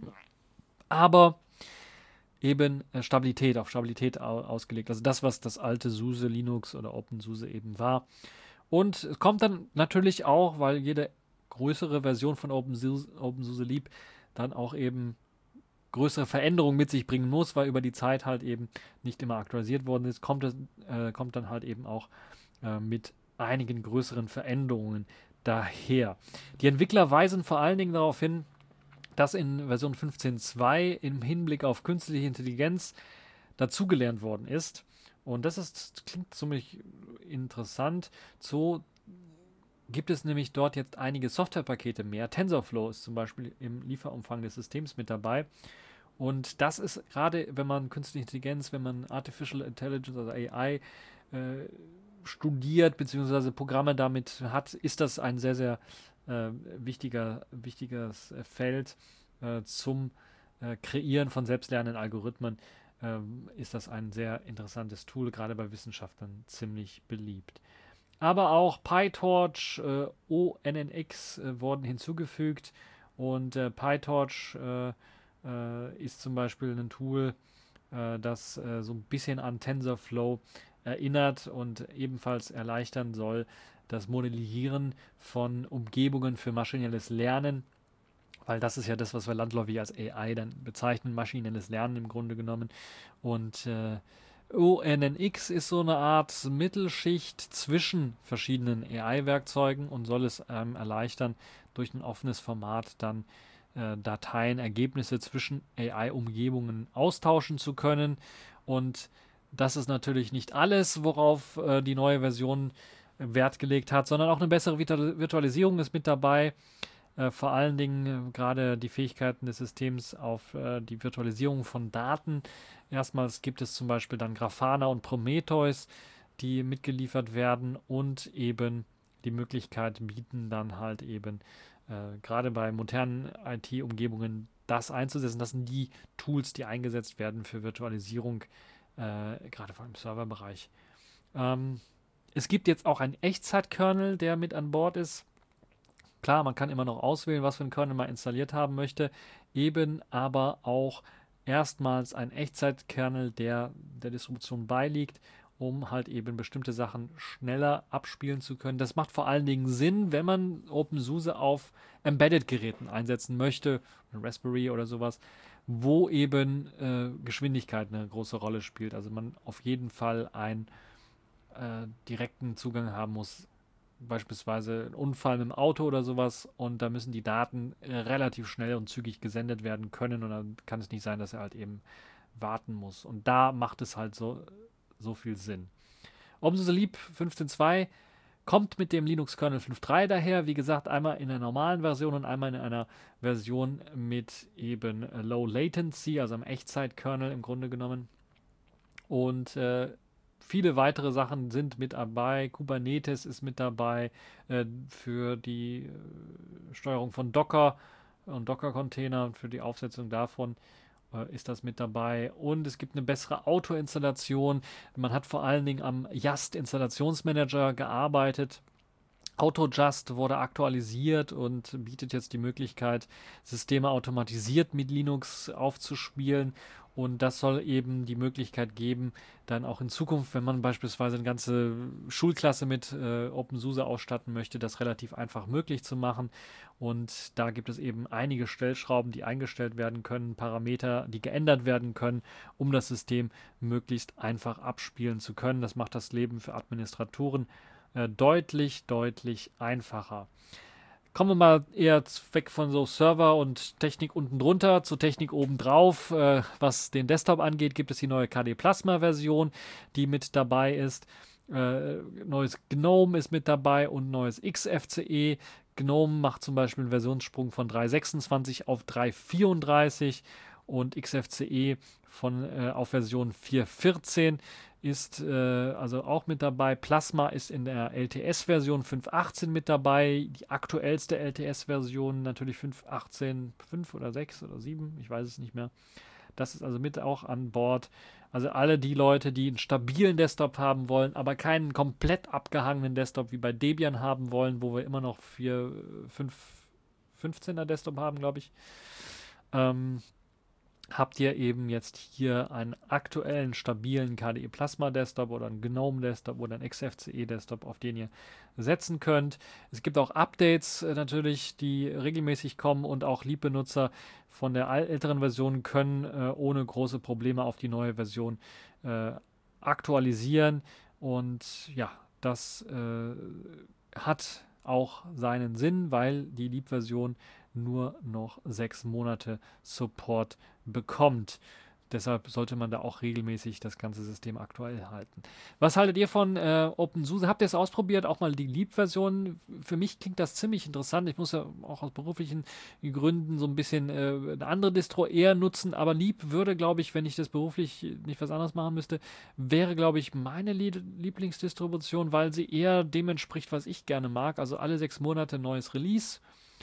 Aber eben Stabilität, auf Stabilität ausgelegt. Also das, was das alte SUSE Linux oder OpenSUSE eben war. Und es kommt dann natürlich auch, weil jede größere Version von OpenSUSE, OpenSUSE Leap dann auch eben größere Veränderungen mit sich bringen muss, weil über die Zeit halt eben nicht immer aktualisiert worden ist, kommt, es, äh, kommt dann halt eben auch äh, mit einigen größeren Veränderungen daher. Die Entwickler weisen vor allen Dingen darauf hin, dass in Version fünfzehn Punkt zwei im Hinblick auf künstliche Intelligenz dazugelernt worden ist. Und das ist, klingt ziemlich interessant. So gibt es nämlich dort jetzt einige Softwarepakete mehr. TensorFlow ist zum Beispiel im Lieferumfang des Systems mit dabei. Und das ist gerade, wenn man künstliche Intelligenz, wenn man Artificial Intelligence, also A I, äh, studiert bzw. Programme damit hat, ist das ein sehr, sehr äh, wichtiger, wichtiges Feld äh, zum äh, Kreieren von selbstlernenden Algorithmen. Äh, ist das ein sehr interessantes Tool, gerade bei Wissenschaftlern ziemlich beliebt. Aber auch PyTorch, äh, O N N X äh, wurden hinzugefügt und äh, PyTorch äh, äh, ist zum Beispiel ein Tool, äh, das äh, so ein bisschen an TensorFlow erinnert und ebenfalls erleichtern soll das Modellieren von Umgebungen für maschinelles Lernen, weil das ist ja das, was wir landläufig als A I dann bezeichnen, maschinelles Lernen im Grunde genommen. Und äh, O N N X ist so eine Art Mittelschicht zwischen verschiedenen A I-Werkzeugen und soll es ähm, erleichtern, durch ein offenes Format dann äh, Dateien, Ergebnisse zwischen A I-Umgebungen austauschen zu können. Und das ist natürlich nicht alles, worauf äh, die neue Version äh, Wert gelegt hat, sondern auch eine bessere Virtu- Virtualisierung ist mit dabei. Äh, vor allen Dingen äh, gerade die Fähigkeiten des Systems auf äh, die Virtualisierung von Daten. Erstmals gibt es zum Beispiel dann Grafana und Prometheus, die mitgeliefert werden und eben die Möglichkeit bieten, dann halt eben äh, gerade bei modernen I T-Umgebungen das einzusetzen. Das sind die Tools, die eingesetzt werden für Virtualisierung, äh, gerade vor allem im Serverbereich. Ähm, es gibt jetzt auch einen Echtzeit-Kernel, der mit an Bord ist. Klar, man kann immer noch auswählen, was für einen Kernel man installiert haben möchte, eben aber auch erstmals ein Echtzeit-Kernel, der der Distribution beiliegt, um halt eben bestimmte Sachen schneller abspielen zu können. Das macht vor allen Dingen Sinn, wenn man OpenSUSE auf Embedded-Geräten einsetzen möchte, Raspberry oder sowas, wo eben äh, Geschwindigkeit eine große Rolle spielt. Also man auf jeden Fall einen äh, direkten Zugang haben muss, beispielsweise ein Unfall mit dem Auto oder sowas, und da müssen die Daten äh, relativ schnell und zügig gesendet werden können, und dann kann es nicht sein, dass er halt eben warten muss. Und da macht es halt so, so viel Sinn. OpenSUSE Leap fünfzehn Punkt zwei kommt mit dem Linux-Kernel fünf Punkt drei daher. Wie gesagt, einmal in einer normalen Version und einmal in einer Version mit eben Low Latency, also einem Echtzeit-Kernel im Grunde genommen. Und äh, viele weitere Sachen sind mit dabei. Kubernetes ist mit dabei äh, für die äh, Steuerung von Docker und Docker-Container, für die Aufsetzung davon äh, ist das mit dabei. Und es gibt eine bessere Auto-Installation. Man hat vor allen Dingen am Yast-Installationsmanager gearbeitet. AutoJust wurde aktualisiert und bietet jetzt die Möglichkeit, Systeme automatisiert mit Linux aufzuspielen. Und das soll eben die Möglichkeit geben, dann auch in Zukunft, wenn man beispielsweise eine ganze Schulklasse mit äh, OpenSUSE ausstatten möchte, das relativ einfach möglich zu machen. Und da gibt es eben einige Stellschrauben, die eingestellt werden können, Parameter, die geändert werden können, um das System möglichst einfach abspielen zu können. Das macht das Leben für Administratoren äh, deutlich, deutlich einfacher. Kommen wir mal eher weg von so Server und Technik unten drunter zur Technik oben drauf. Äh, was den Desktop angeht, gibt es die neue K D Plasma Version, die mit dabei ist. Äh, neues GNOME ist mit dabei und neues X F C E. GNOME macht zum Beispiel einen Versionssprung von drei Punkt sechsundzwanzig auf drei Punkt vierunddreißig und X F C E von, äh, auf Version vier Punkt vierzehn ist äh, also auch mit dabei. Plasma ist in der L T S-Version fünf Punkt achtzehn mit dabei. Die aktuellste L T S-Version natürlich fünf Punkt achtzehn Punkt fünf oder sechs oder sieben, ich weiß es nicht mehr. Das ist also mit auch an Bord. Also alle die Leute, die einen stabilen Desktop haben wollen, aber keinen komplett abgehangenen Desktop wie bei Debian haben wollen, wo wir immer noch vier, fünf, fünfzehner Desktop haben, glaube ich. Ähm, habt ihr eben jetzt hier einen aktuellen, stabilen K D E Plasma Desktop oder einen GNOME Desktop oder einen X F C E Desktop, auf den ihr setzen könnt. Es gibt auch Updates äh, natürlich, die regelmäßig kommen, und auch Leap-Benutzer von der älteren Version können äh, ohne große Probleme auf die neue Version äh, aktualisieren, und ja, das äh, hat auch seinen Sinn, weil die Leap-Version nur noch sechs Monate Support bekommt. Deshalb sollte man da auch regelmäßig das ganze System aktuell halten. Was haltet ihr von äh, OpenSUSE? Habt ihr es ausprobiert? Auch mal die Leap-Version? Für mich klingt das ziemlich interessant. Ich muss ja auch aus beruflichen Gründen so ein bisschen äh, eine andere Distro eher nutzen, aber Leap würde, glaube ich, wenn ich das beruflich nicht was anderes machen müsste, wäre, glaube ich, meine Lie- Lieblingsdistribution, weil sie eher dem entspricht, was ich gerne mag. Also alle sechs Monate neues Release.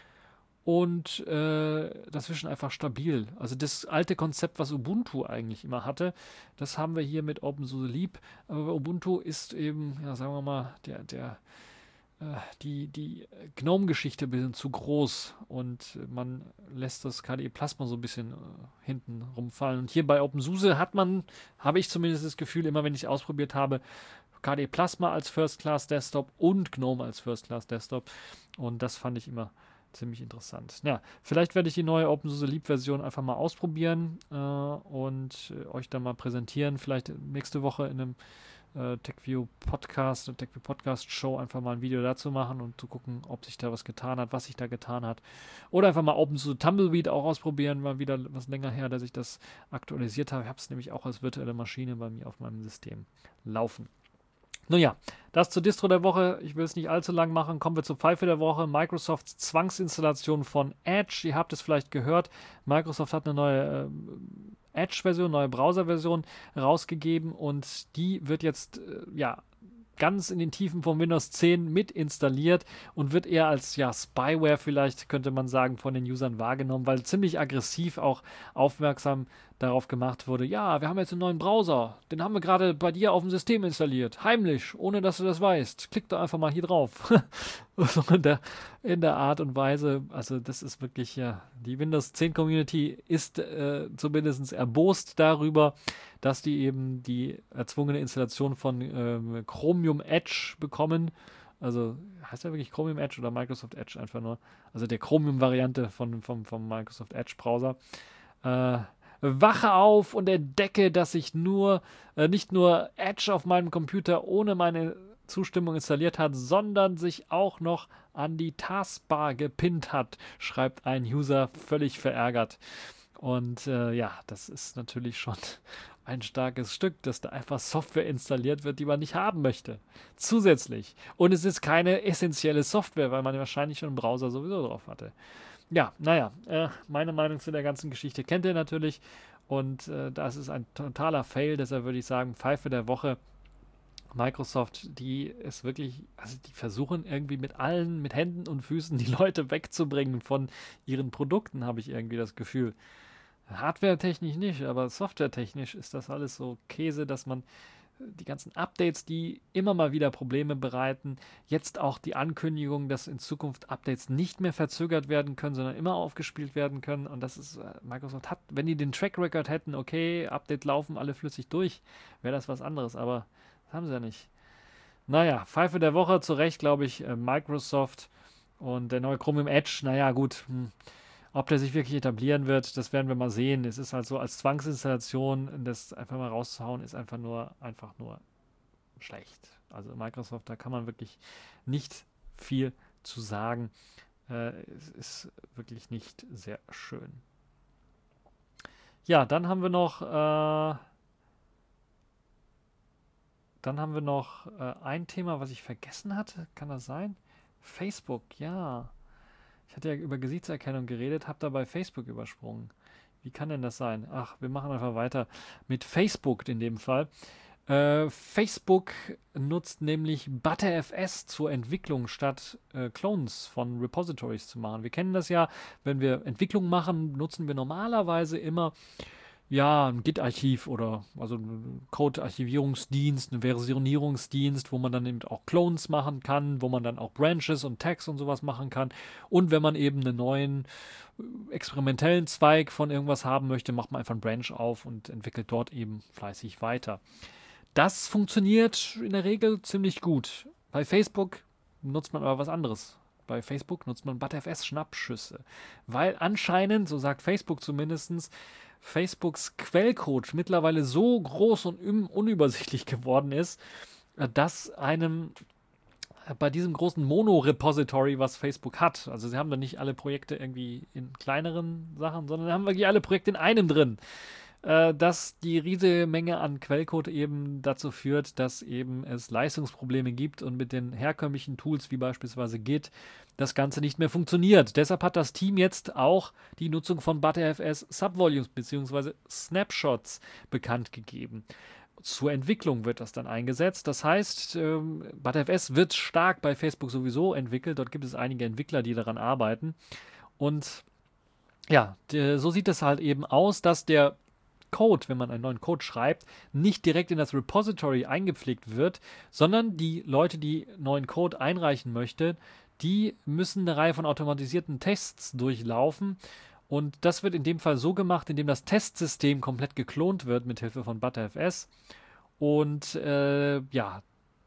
Und äh, dazwischen einfach stabil. Also das alte Konzept, was Ubuntu eigentlich immer hatte, das haben wir hier mit OpenSUSE Leap. Aber Ubuntu ist eben, ja, sagen wir mal, der, der, äh, die, die GNOME-Geschichte ein bisschen zu groß, und man lässt das K D E Plasma so ein bisschen äh, hinten rumfallen. Und hier bei OpenSUSE hat man, habe ich zumindest das Gefühl, immer wenn ich es ausprobiert habe, K D E Plasma als First-Class-Desktop und GNOME als First-Class-Desktop. Und das fand ich immer ziemlich interessant. Ja, vielleicht werde ich die neue OpenSUSE Leap-Version einfach mal ausprobieren äh, und äh, euch dann mal präsentieren. Vielleicht nächste Woche in einem äh, TechView Podcast, eine TechView Podcast Show einfach mal ein Video dazu machen und zu gucken, ob sich da was getan hat, was sich da getan hat. Oder einfach mal OpenSUSE Tumbleweed auch ausprobieren, mal wieder was länger her, dass ich das aktualisiert habe. Ich habe es nämlich auch als virtuelle Maschine bei mir auf meinem System laufen. Nun ja, das zur Distro der Woche. Ich will es nicht allzu lang machen. Kommen wir zur Pfeife der Woche. Microsofts Zwangsinstallation von Edge. Ihr habt es vielleicht gehört. Microsoft hat eine neue äh, Edge-Version, neue Browser-Version rausgegeben, und die wird jetzt äh, ja ganz in den Tiefen von Windows zehn mit installiert und wird eher als ja, Spyware vielleicht, könnte man sagen, von den Usern wahrgenommen, weil ziemlich aggressiv auch aufmerksam darauf gemacht wurde, ja, wir haben jetzt einen neuen Browser, den haben wir gerade bei dir auf dem System installiert, heimlich, ohne dass du das weißt. Klick doch einfach mal hier drauf. So in der, in der Art und Weise, also das ist wirklich, ja, die Windows zehn Community ist äh, zumindest erbost darüber, dass die eben die erzwungene Installation von ähm, Chromium Edge bekommen. Also heißt ja wirklich Chromium Edge oder Microsoft Edge einfach nur. Also der Chromium-Variante von, vom, vom Microsoft Edge-Browser. Äh, wache auf und entdecke, dass ich nur äh, nicht nur Edge auf meinem Computer ohne meine Zustimmung installiert hat, sondern sich auch noch an die Taskbar gepinnt hat, schreibt ein User völlig verärgert. Und äh, ja, das ist natürlich schon ein starkes Stück, dass da einfach Software installiert wird, die man nicht haben möchte. Zusätzlich. Und es ist keine essentielle Software, weil man wahrscheinlich schon einen Browser sowieso drauf hatte. Ja, naja, äh, meine Meinung zu der ganzen Geschichte kennt ihr natürlich. Und äh, das ist ein totaler Fail, deshalb würde ich sagen, Pfeife der Woche. Microsoft, die ist wirklich, also die versuchen irgendwie mit allen, mit Händen und Füßen die Leute wegzubringen von ihren Produkten, habe ich irgendwie das Gefühl. Hardware-technisch nicht, aber software-technisch ist das alles so Käse, dass man die ganzen Updates, die immer mal wieder Probleme bereiten, jetzt auch die Ankündigung, dass in Zukunft Updates nicht mehr verzögert werden können, sondern immer aufgespielt werden können. Und das ist, Microsoft hat, wenn die den Track Record hätten, okay, Updates laufen alle flüssig durch, wäre das was anderes, aber das haben sie ja nicht. Naja, Pfeife der Woche, zu Recht, glaube ich, äh, Microsoft und der neue Chromium Edge, naja, gut, hm. Ob der sich wirklich etablieren wird, das werden wir mal sehen. Es ist halt so, als Zwangsinstallation, das einfach mal rauszuhauen, ist einfach nur, einfach nur schlecht. Also Microsoft, da kann man wirklich nicht viel zu sagen. Äh, es ist wirklich nicht sehr schön. Ja, dann haben wir noch, äh, dann haben wir noch äh, ein Thema, was ich vergessen hatte. Kann das sein? Facebook, ja. Ich hatte ja über Gesichtserkennung geredet, habe dabei Facebook übersprungen. Wie kann denn das sein? Ach, wir machen einfach weiter mit Facebook in dem Fall. Äh, Facebook nutzt nämlich ButterFS zur Entwicklung statt äh, Clones von Repositories zu machen. Wir kennen das ja, wenn wir Entwicklung machen, nutzen wir normalerweise immer ja, ein Git-Archiv oder also ein Code-Archivierungsdienst, ein Versionierungsdienst, wo man dann eben auch Clones machen kann, wo man dann auch Branches und Tags und sowas machen kann. Und wenn man eben einen neuen äh, experimentellen Zweig von irgendwas haben möchte, macht man einfach einen Branch auf und entwickelt dort eben fleißig weiter. Das funktioniert in der Regel ziemlich gut. Bei Facebook nutzt man aber was anderes. Bei Facebook nutzt man ButterFS-Schnappschüsse, weil anscheinend, so sagt Facebook zumindest, Facebooks Quellcode mittlerweile so groß und unübersichtlich geworden ist, dass einem bei diesem großen Mono-Repository, was Facebook hat, also sie haben da nicht alle Projekte irgendwie in kleineren Sachen, sondern haben wirklich alle Projekte in einem drin, dass die riesige Menge an Quellcode eben dazu führt, dass eben es Leistungsprobleme gibt und mit den herkömmlichen Tools wie beispielsweise Git das Ganze nicht mehr funktioniert. Deshalb hat das Team jetzt auch die Nutzung von ButterFS Subvolumes bzw. Snapshots bekannt gegeben. Zur Entwicklung wird das dann eingesetzt. Das heißt, ähm, ButterFS wird stark bei Facebook sowieso entwickelt. Dort gibt es einige Entwickler, die daran arbeiten. Und ja, so sieht es halt eben aus, dass der Code, wenn man einen neuen Code schreibt, nicht direkt in das Repository eingepflegt wird, sondern die Leute, die neuen Code einreichen möchten, die müssen eine Reihe von automatisierten Tests durchlaufen. Und das wird in dem Fall so gemacht, indem das Testsystem komplett geklont wird mit Hilfe von ButterFS. Und äh, ja,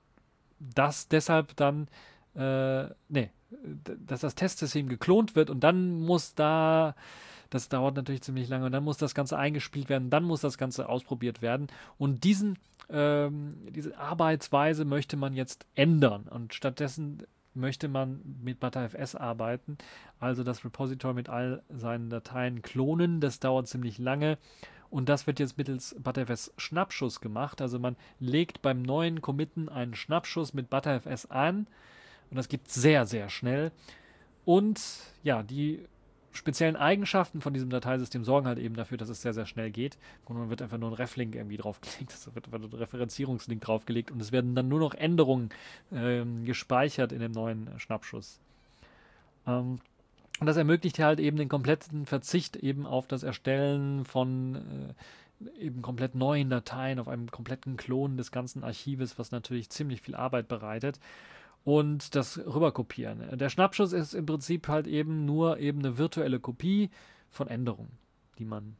das deshalb dann, äh, nee, dass das Testsystem geklont wird und dann muss da das dauert natürlich ziemlich lange und dann muss das Ganze eingespielt werden, dann muss das Ganze ausprobiert werden und diesen, ähm, diese Arbeitsweise möchte man jetzt ändern und stattdessen möchte man mit ButterFS arbeiten, also das Repository mit all seinen Dateien klonen, das dauert ziemlich lange und das wird jetzt mittels ButterFS Schnappschuss gemacht, also man legt beim neuen Committen einen Schnappschuss mit ButterFS an und das geht sehr, sehr schnell und ja, die speziellen Eigenschaften von diesem Dateisystem sorgen halt eben dafür, dass es sehr, sehr schnell geht. Und dann wird einfach nur ein Reflink irgendwie draufgelegt, es wird einfach ein Referenzierungslink draufgelegt und es werden dann nur noch Änderungen ähm, gespeichert in dem neuen Schnappschuss. Ähm, und das ermöglicht halt eben den kompletten Verzicht eben auf das Erstellen von äh, eben komplett neuen Dateien, auf einem kompletten Klon des ganzen Archives, was natürlich ziemlich viel Arbeit bereitet. Und das Rüberkopieren. Der Schnappschuss ist im Prinzip halt eben nur eben eine virtuelle Kopie von Änderungen, die man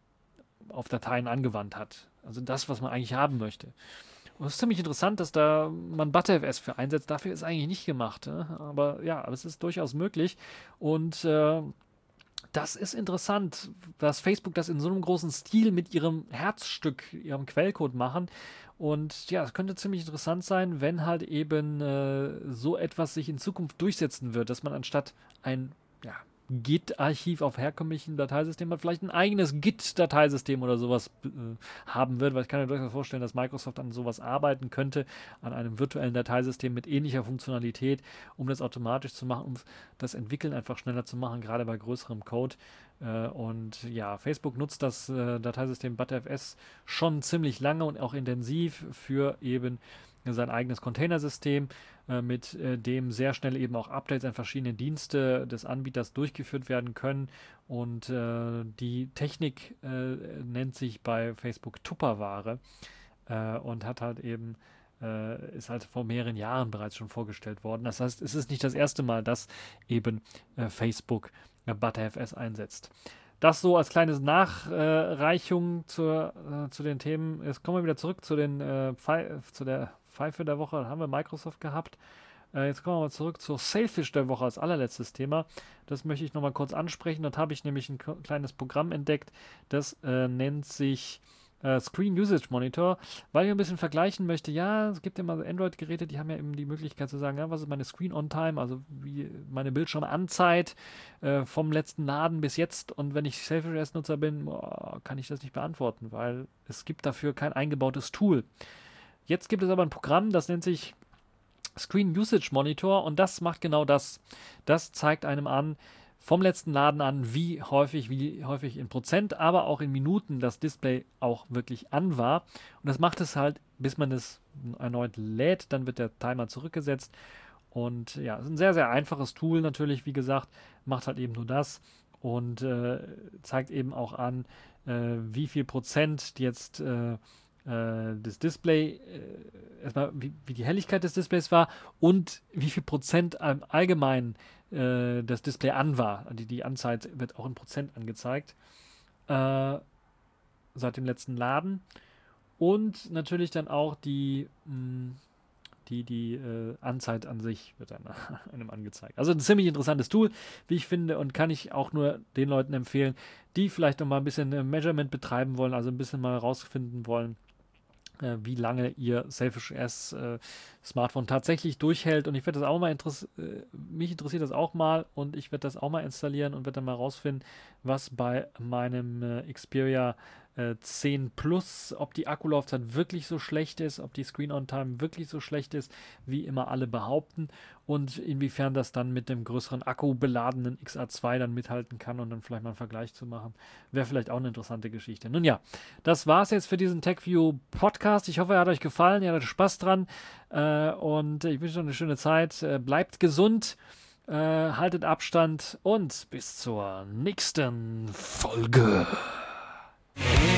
auf Dateien angewandt hat. Also das, was man eigentlich haben möchte. Und es ist ziemlich interessant, dass da man ButterFS für einsetzt. Dafür ist eigentlich nicht gemacht. Ne? Aber ja, aber es ist durchaus möglich. Und äh, das ist interessant, dass Facebook das in so einem großen Stil mit ihrem Herzstück, ihrem Quellcode machen. Und ja, es könnte ziemlich interessant sein, wenn halt eben äh, so etwas sich in Zukunft durchsetzen wird, dass man anstatt ein ja, Git-Archiv auf herkömmlichen Dateisystemen hat, vielleicht ein eigenes Git-Dateisystem oder sowas äh, haben wird, weil ich kann mir durchaus vorstellen, dass Microsoft an sowas arbeiten könnte, an einem virtuellen Dateisystem mit ähnlicher Funktionalität, um das automatisch zu machen, um das Entwickeln einfach schneller zu machen, gerade bei größerem Code. Äh, und ja, Facebook nutzt das äh, Dateisystem ButterFS schon ziemlich lange und auch intensiv für eben sein eigenes Containersystem, äh, mit äh, dem sehr schnell eben auch Updates an verschiedene Dienste des Anbieters durchgeführt werden können. Und äh, die Technik äh, nennt sich bei Facebook Tupperware äh, und hat halt eben äh, ist halt vor mehreren Jahren bereits schon vorgestellt worden. Das heißt, es ist nicht das erste Mal, dass eben äh, Facebook äh, ButterFS einsetzt. Das so als kleines Nachreichung zur, äh, zu den Themen. Jetzt kommen wir wieder zurück zu, den, äh, zu der Pfeife der Woche. Da haben wir Microsoft gehabt. Äh, jetzt kommen wir mal zurück zur Sailfish der Woche als allerletztes Thema. Das möchte ich nochmal kurz ansprechen. Dort habe ich nämlich ein kleines Programm entdeckt. Das äh, nennt sich äh, Screen Usage Monitor, weil ich ein bisschen vergleichen möchte. Ja, es gibt ja mal Android-Geräte, die haben ja eben die Möglichkeit zu sagen, ja, was ist meine Screen-On-Time, also wie meine Bildschirmanzeit äh, vom letzten Laden bis jetzt. Und wenn ich Sailfish O S-Nutzer bin, boah, kann ich das nicht beantworten, weil es gibt dafür kein eingebautes Tool. Jetzt gibt es aber ein Programm, das nennt sich Screen Usage Monitor und das macht genau das. Das zeigt einem an, vom letzten Laden an, wie häufig, wie häufig in Prozent, aber auch in Minuten das Display auch wirklich an war. Und das macht es halt, bis man es erneut lädt, dann wird der Timer zurückgesetzt. Und ja, es ist ein sehr, sehr einfaches Tool natürlich, wie gesagt, macht halt eben nur das und äh, zeigt eben auch an, äh, wie viel Prozent jetzt äh, das Display, äh, erstmal wie, wie die Helligkeit des Displays war und wie viel Prozent im Allgemeinen äh, das Display an war. Die, die Anzeit wird auch in Prozent angezeigt. Äh, seit dem letzten Laden. Und natürlich dann auch die, mh, die, die äh, Anzeit an sich wird dann einem angezeigt. Also ein ziemlich interessantes Tool, wie ich finde, und kann ich auch nur den Leuten empfehlen, die vielleicht noch mal ein bisschen äh, Measurement betreiben wollen, also ein bisschen mal rausfinden wollen, wie lange ihr Sailfish O S äh, Smartphone tatsächlich durchhält. Und ich werde das auch mal interessieren, äh, mich interessiert das auch mal und ich werde das auch mal installieren und werde dann mal rausfinden, was bei meinem äh, Xperia äh, zehn Plus, ob die Akkulaufzeit wirklich so schlecht ist, ob die Screen-On-Time wirklich so schlecht ist, wie immer alle behaupten und inwiefern das dann mit dem größeren Akku beladenen X A zwei dann mithalten kann und dann vielleicht mal einen Vergleich zu machen. Wäre vielleicht auch eine interessante Geschichte. Nun ja, das war es jetzt für diesen TechView Podcast. Ich hoffe, er hat euch gefallen, ihr hattet Spaß dran äh, und ich wünsche euch eine schöne Zeit. Äh, bleibt gesund, äh, haltet Abstand und bis zur nächsten Folge.